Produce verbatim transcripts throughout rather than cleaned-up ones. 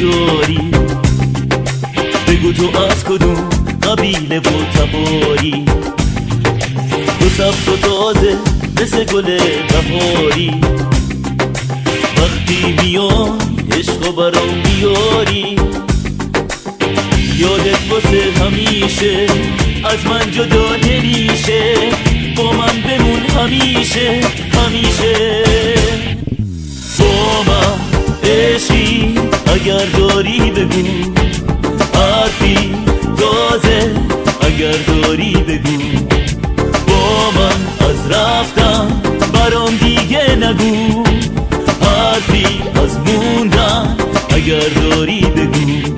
داری، بگو تو از کدوم قبیله و تباری، تو سبز و تازه مثل گل بهاری، وقتی میان عشق و برام بیاری، یادت واسه همیشه از من جدا نمیشه، با من بمون همیشه همیشه. با من عشقی اگر داری بگو، حرفی تازه اگر داری بگو، با من از رفتن برام دیگه نگو، حرفی از موندن اگر داری بگو.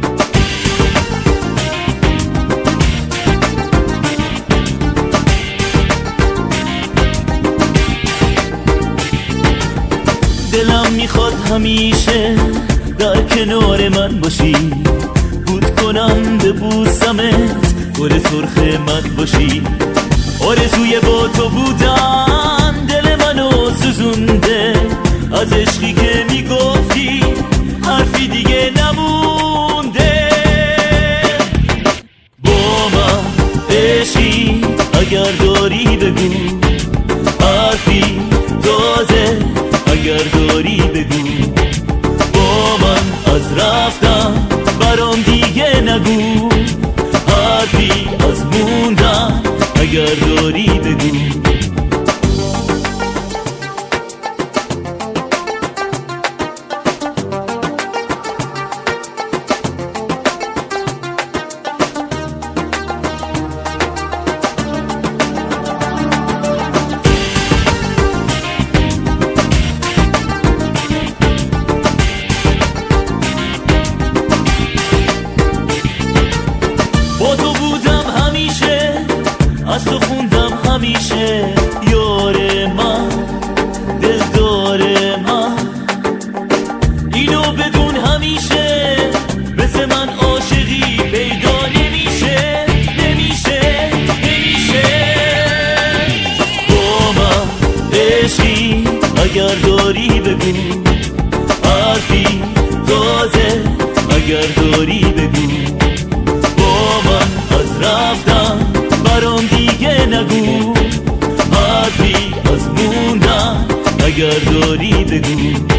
دلم میخواد همیشه در کنار من باشی، بود کنم ببوسمت، گل سرخ من باشی. آرزوی با تو بودن دل منو سوزونده، از عشقی که میگفتی حرفی دیگه نمونده. با من عشقی اگر داری بگو، حرفی تازه اگر داری بگو، با من از رفتن برام دیگه نگو، حرفی از موندن اگر داری بگو. با تو بودم همیشه، از تو خوندم همیشه، یار من دلدار من، اینو بدون همیشه، مثل من عاشقی پیدا نمیشه نمیشه نمیشه. با من عشقی اگر داری بگو، حرفی تازه اگر داری بگو، با من از رفتن برام دیگه نگو، حرفی از موندن اگر داری بگو.